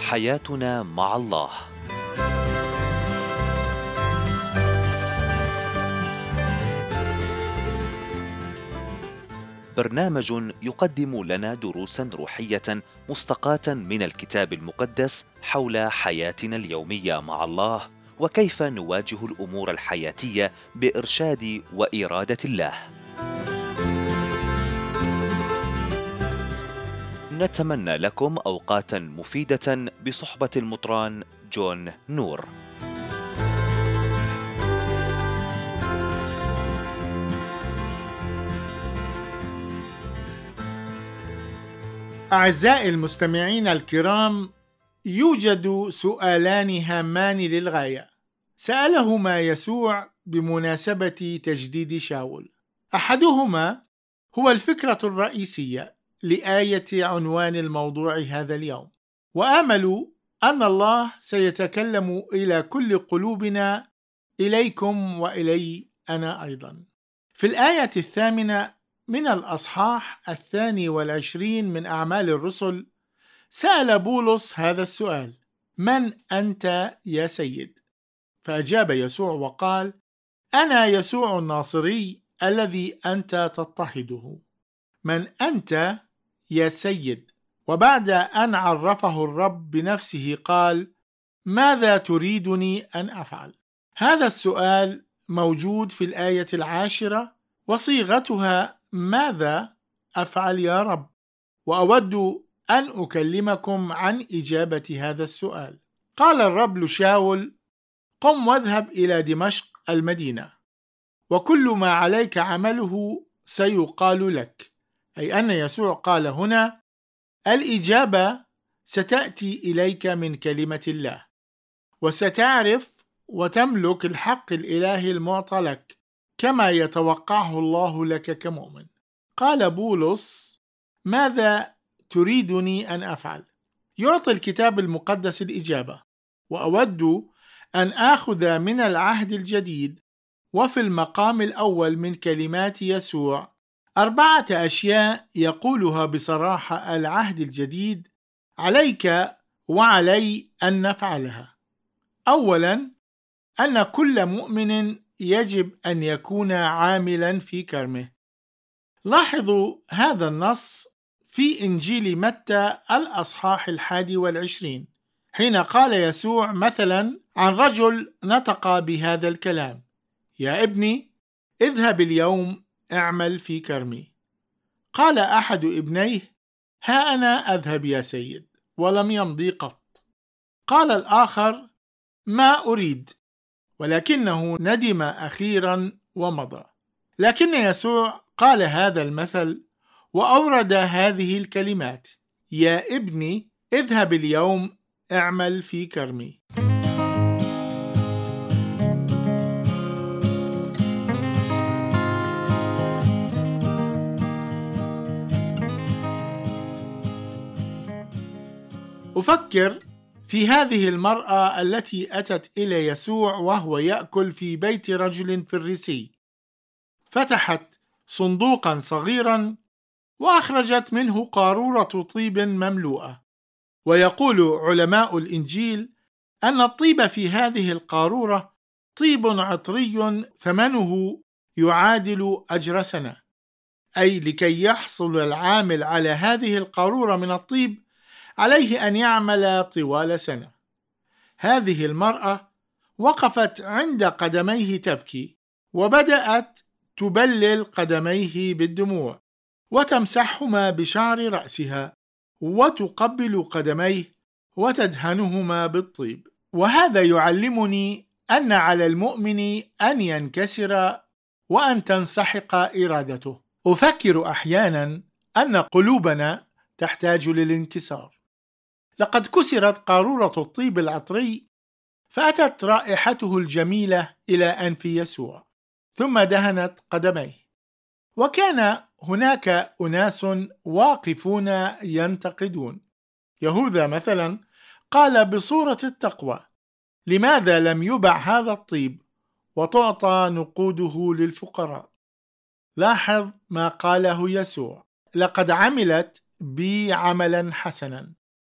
حياتنا مع الله. برنامج يقدم لنا دروسا روحية مستقاة من الكتاب المقدس حول حياتنا اليومية مع الله، وكيف نواجه الأمور الحياتية بإرشاد وإرادة الله. نتمنى لكم أوقاتا مفيدة بصحبة المطران جون نور. أعزائي المستمعين الكرام، يوجد سؤالان هامان للغاية سألهما يسوع بمناسبة تجديد شاول. أحدهما هو الفكرة الرئيسية لآية عنوان الموضوع هذا اليوم، وآمل أن الله سيتكلم إلى كل قلوبنا، إليكم وإلي أنا أيضا. في الآية 8 من الأصحاح 22 من أعمال الرسل سأل بولس هذا السؤال: من أنت يا سيد؟ فأجاب يسوع وقال: أنا يسوع الناصري الذي أنت تضطهده. من أنت يا سيد؟ وبعد أن عرفه الرب بنفسه قال: ماذا تريدني أن أفعل؟ هذا السؤال موجود في الآية 10 وصيغتها: ماذا أفعل يا رب؟ وأود أن أكلمكم عن إجابة هذا السؤال. قال الرب لشاول: قم واذهب إلى دمشق المدينة، وكل ما عليك عمله سيقال لك. أي أن يسوع قال هنا: الإجابة ستأتي إليك من كلمة الله، وستعرف وتملك الحق الإلهي المعطى لك كما يتوقعه الله لك كمؤمن. قال بولس: ماذا تريدني أن أفعل؟ يعطي الكتاب المقدس الإجابة، وأود أن آخذ من العهد الجديد وفي المقام الأول من كلمات يسوع 4 أشياء يقولها بصراحة العهد الجديد عليك وعلي أن نفعلها. أولا، أن كل مؤمن يجب أن يكون عاملا في كرمه. لاحظوا هذا النص في إنجيل متى الأصحاح 21 حين قال يسوع مثلا عن رجل نطق بهذا الكلام: يا ابني اذهب اليوم اعمل في كرمي. قال أحد ابنيه: ها أنا أذهب يا سيد، ولم يمضي قط. قال الآخر: ما أريد، ولكنه ندم أخيرا ومضى. لكن يسوع قال هذا المثل وأورد هذه الكلمات: يا ابني اذهب اليوم اعمل في كرمي. أفكر في هذه المرأة التي أتت إلى يسوع وهو يأكل في بيت رجل فريسي. فتحت صندوقا صغيرا وأخرجت منه قارورة طيب مملوءة. ويقول علماء الإنجيل أن الطيب في هذه القارورة طيب عطري ثمنه يعادل أجر سنة. أي لكي يحصل العامل على هذه القارورة من الطيب عليه أن يعمل طوال سنة. هذه المرأة وقفت عند قدميه تبكي، وبدأت تبلل قدميه بالدموع وتمسحهما بشعر رأسها وتقبل قدميه وتدهنهما بالطيب. وهذا يعلمني أن على المؤمن أن ينكسر وأن تنسحق إرادته. أفكر أحيانا أن قلوبنا تحتاج للانكسار. لقد كسرت قارورة الطيب العطري، فأتت رائحته الجميلة إلى أنف يسوع، ثم دهنت قدميه. وكان هناك أناس واقفون ينتقدون. يهوذا مثلا قال بصورة التقوى: لماذا لم يبع هذا الطيب وتعطى نقوده للفقراء؟ لاحظ ما قاله يسوع: لقد عملت بي عملا حسنا.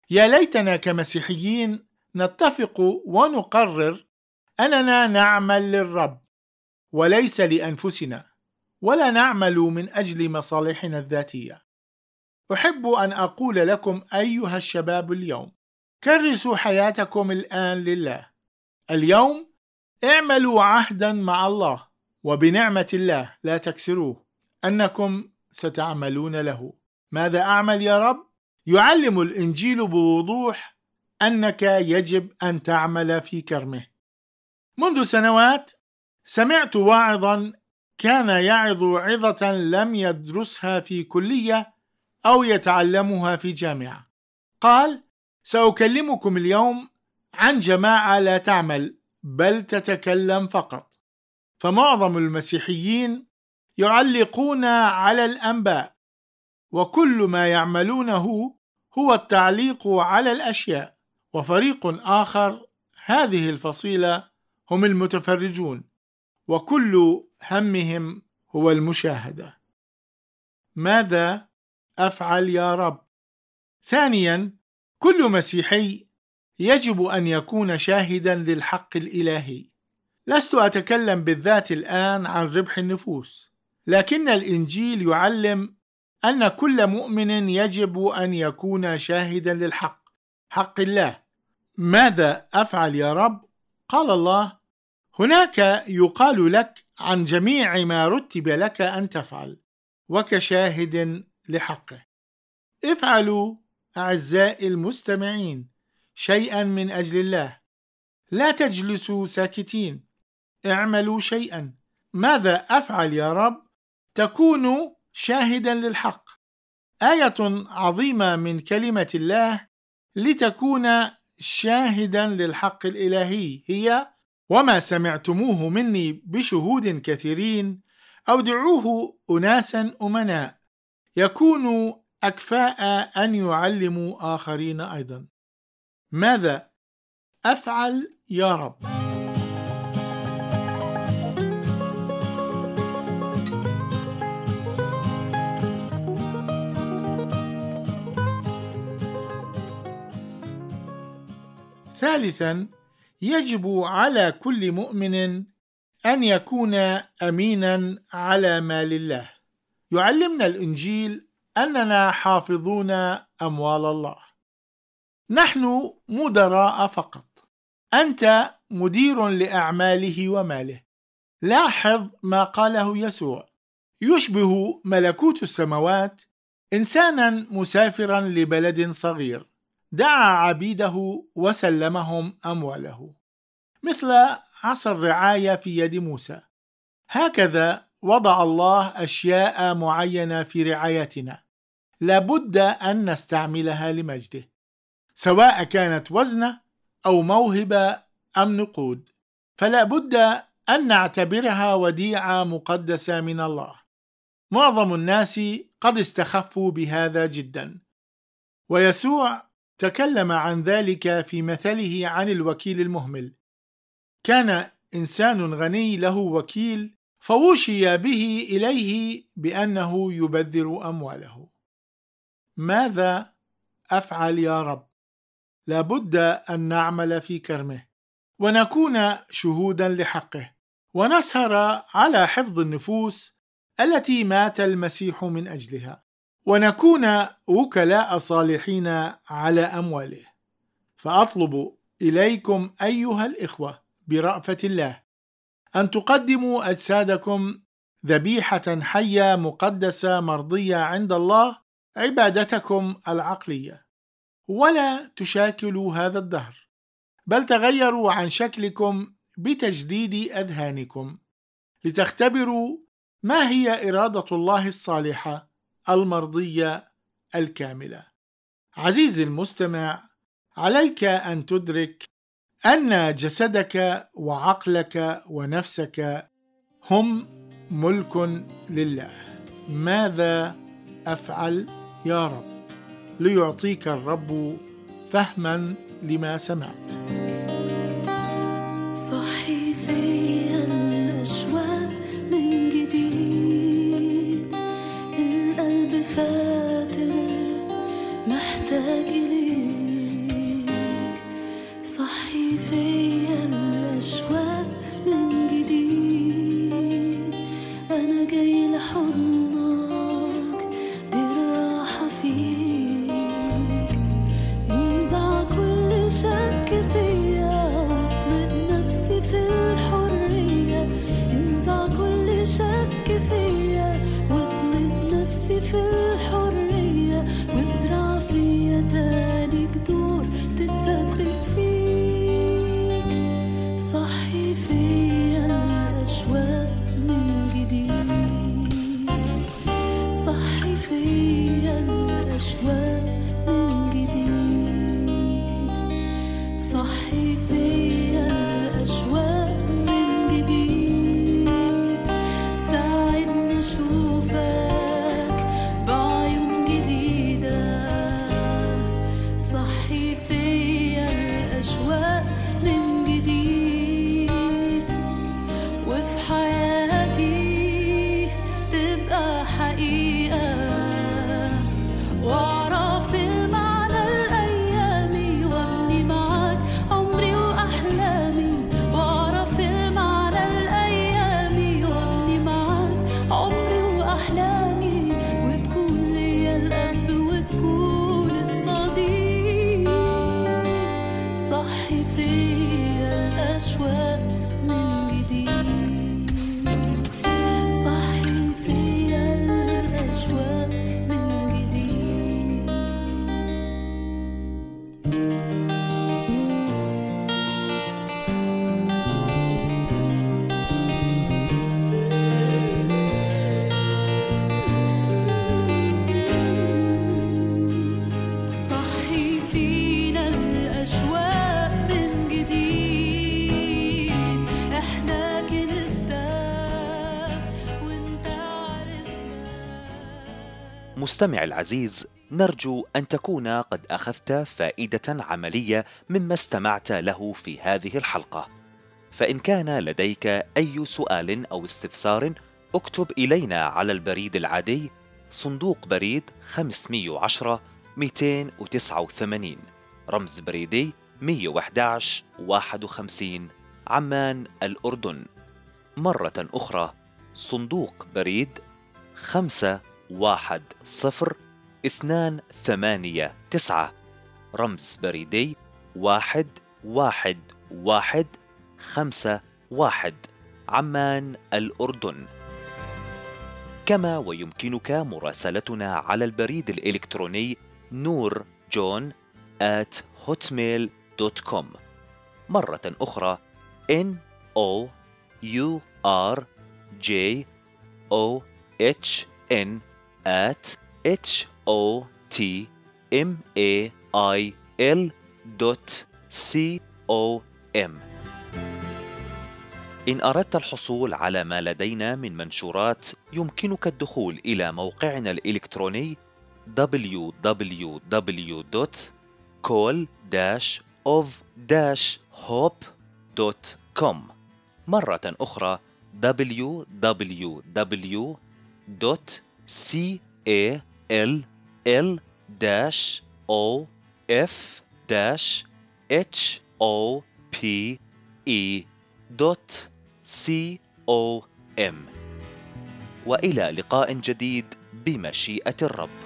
يا ليتنا كمسيحيين نتفق ونقرر أننا نعمل للرب وليس لأنفسنا، ولا نعمل من أجل مصالحنا الذاتية. أحب أن أقول لكم أيها الشباب اليوم: كرسوا حياتكم الآن لله. اليوم اعملوا عهدا مع الله، وبنعمة الله لا تكسروه، أنكم ستعملون له. ماذا أعمل يا رب؟ يعلم الإنجيل بوضوح أنك يجب أن تعمل في كرمه. منذ سنوات سمعت واعظا كان يعظ عظة لم يدرسها في كلية أو يتعلمها في جامعة. قال: سأكلمكم اليوم عن جماعة لا تعمل بل تتكلم فقط. فمعظم المسيحيين يعلقون على الأنباء، وكل ما يعملونه هو التعليق على الأشياء. وفريق آخر، هذه الفصيلة، هم المتفرجون، وكل همهم هو المشاهدة. ماذا أفعل يا رب؟ ثانيا، كل مسيحي يجب أن يكون شاهدا للحق الإلهي. لست أتكلم بالذات الآن عن ربح النفوس، لكن الإنجيل يعلم أن كل مؤمن يجب أن يكون شاهدا للحق، حق الله. ماذا أفعل يا رب؟ قال الله: هناك يقال لك عن جميع ما رتب لك أن تفعل، وكشاهد لحقه. افعلوا أعزائي المستمعين شيئا من أجل الله، لا تجلسوا ساكتين، اعملوا شيئا. ماذا أفعل يا رب؟ تكونوا شاهدا للحق. آية عظيمة من كلمة الله لتكون شاهدا للحق الإلهي هي: وما سمعتموه مني بشهود كثيرين أودعوه أناسا أمناء يكونوا أكفاء أن يعلموا آخرين أيضا. ماذا أفعل يا رب؟ ثالثا، يجب على كل مؤمن أن يكون أمينا على مال الله. يعلمنا الإنجيل أننا حافظون أموال الله. نحن مدراء فقط، أنت مدير لأعماله وماله. لاحظ ما قاله يسوع: يشبه ملكوت السماوات إنسانا مسافرا لبلد صغير، دعا عبيده وسلمهم أمواله. مثل عصا الرعاية في يد موسى، هكذا وضع الله أشياء معينة في رعايتنا، لابد أن نستعملها لمجده، سواء كانت وزنة أو موهبة أم نقود، فلا بد أن نعتبرها وديعة مقدسة من الله. معظم الناس قد استخفوا بهذا جدا، ويسوع تكلم عن ذلك في مثله عن الوكيل المهمل. كان إنسان غني له وكيل، فوشي به إليه بأنه يبذر أمواله. ماذا أفعل يا رب؟ لابد أن نعمل في كرمه، ونكون شهودا لحقه، ونسهر على حفظ النفوس التي مات المسيح من أجلها، ونكون وكلاء صالحين على أمواله. فأطلب إليكم أيها الإخوة برأفة الله أن تقدموا أجسادكم ذبيحة حية مقدسة مرضية عند الله، عبادتكم العقلية، ولا تشاكلوا هذا الدهر، بل تغيروا عن شكلكم بتجديد أذهانكم، لتختبروا ما هي إرادة الله الصالحة المرضية الكاملة. عزيزي المستمع، عليك أن تدرك أن جسدك وعقلك ونفسك هم ملك لله. ماذا أفعل يا رب؟ ليعطيك الرب فهما لما سمعت. صحي فيا الأشواق من جديد، القلب فاتر محتاج إليك. الأشواق من جديد، صحي فيا الأشواق من جديد، ساعدني أشوفك بعيون جديدة، صحي فيا الأشواق من جديد، وفي حياتي تبقى حقيقة، واعرف المعنى الأيامي وابني معاك عمري وأحلامي، واعرف المعنى الأيامي وابني معاك عمري وأحلامي، وتكون ليا الأب وتكون الصديق، صحي فيا الأشواق من جديد، صحي فيا الأشواق من جديد. صحي فينا الأشواق من جديد، احنا كنستك وانت عرسنا. مستمع العزيز، نرجو أن تكون قد أخذت فائدة عملية مما استمعت له في هذه الحلقة. فإن كان لديك أي سؤال أو استفسار، اكتب إلينا على البريد العادي صندوق بريد 510 289 رمز بريدي 111 51 عمان الأردن. مرة أخرى صندوق بريد 510-289 رمز بريدي 11151 عمان الأردن. كما ويمكنك مراسلتنا على البريد الإلكتروني noorjohn@hotmail.com. مرة أخرى nourjohn@hotmail.com. إن أردت الحصول على ما لدينا من منشورات، يمكنك الدخول إلى موقعنا الإلكتروني www.call-of-hope.com. مرة أخرى www.call-of-hope.com. وإلى لقاء جديد بمشيئة الرب.